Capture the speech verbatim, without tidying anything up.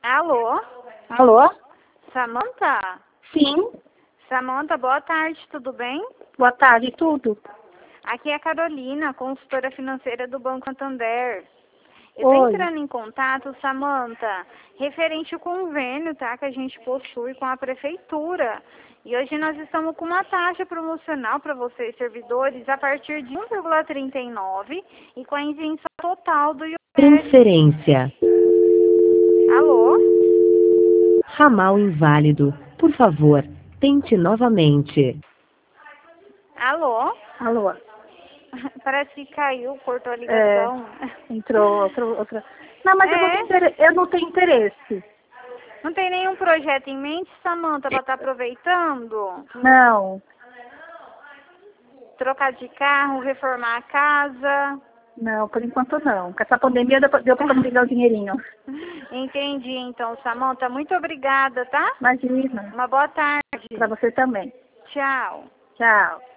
Alô? Alô? Samanta? Sim. Samanta, boa tarde, tudo bem? Boa tarde, tudo. Aqui é a Carolina, consultora financeira do Banco Santander. Eu tô Oi. entrando em contato, Samanta, referente ao convênio, tá, que a gente possui com a prefeitura. E hoje nós estamos com uma taxa promocional para vocês, servidores, a partir de um vírgula trinta e nove e com a isenção total do I O F. Transferência. Alô? Ramal inválido. Por favor, tente novamente. Alô? Alô? Parece que caiu, cortou a É, ligação. entrou outra, outra. Não, mas eu, não É? tenho inter- eu não tenho interesse. Não tem nenhum projeto em mente, Samanta, para estar aproveitando? Não, Trocar de carro, reformar a casa? não, por enquanto não. Com essa pandemia deu pra, deu pra me ligar o dinheirinho. Entendi, então, Samanta. Muito obrigada, tá? Imagina. Uma boa tarde. Pra você também. Tchau. Tchau.